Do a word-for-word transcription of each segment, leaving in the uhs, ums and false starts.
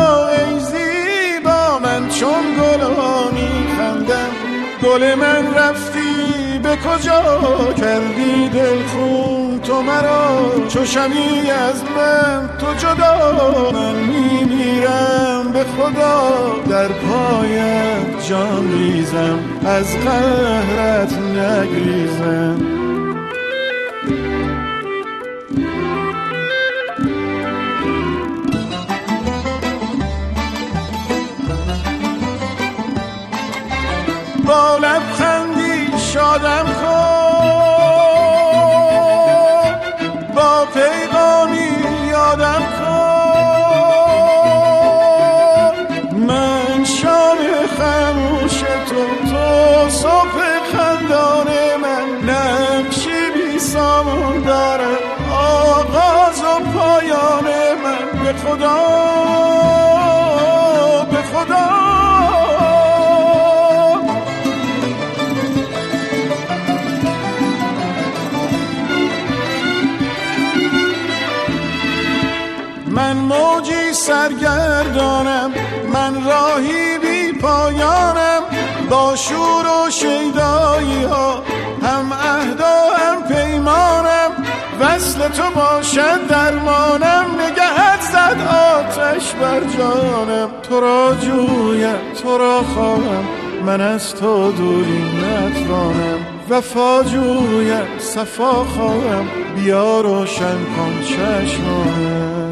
ای زیبا من چون گلانی خندم. گل من رفتی به کجا کردی دل خون تو مرا، چو شمی از من تو جدا. من میمیرم به خدا در پایت جان ریزم، از قهرت نگریزم. با لبخندی شادم کن، با پیغامی یادم کن. من شام خاموش تو، تو صبح خندان من. نقشی بی سامان دارم آغاز و پایان من. به خدا به خدا من موجی سرگردانم، من راهی بی پایانم. با شور و شیدایی ها هم عهد و هم پیمانم. وصل تو باشد درمانم، نگهت زد آتش بر جانم. تو را جویم تو را خواهم، من از تو دوری نتوانم. وفا جویم صفا خواهم، بیا روشن کن چشمانم.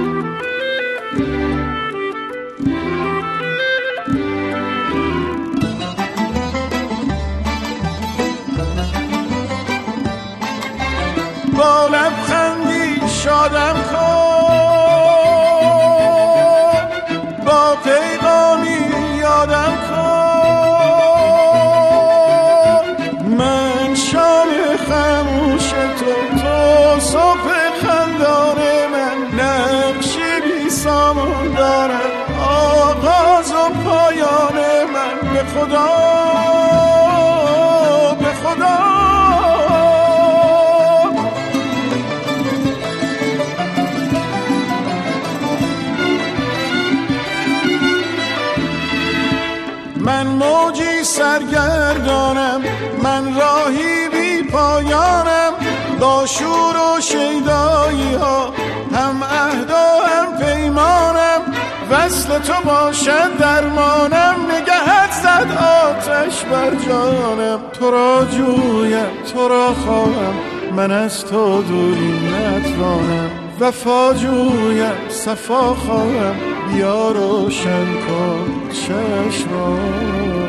با لبخندی شادم کن، با پیغامی یادم کن. من شام خاموش تو، تو صبح خندان من. نقشی بی سامان دارم آغاز و پایان من. به خدا به خدا من موجی سرگردانم، من راهی بی پایانم. با شور و شیدایی ها هم عهد و هم پیمانم. وصل تو باشد درمانم، نگهت زد آتش بر جانم. تو را جویم تو را خواهم، من از تو دوری نتوانم. وفا جویم صفا خواهم، بیا روشن کن چشمانم.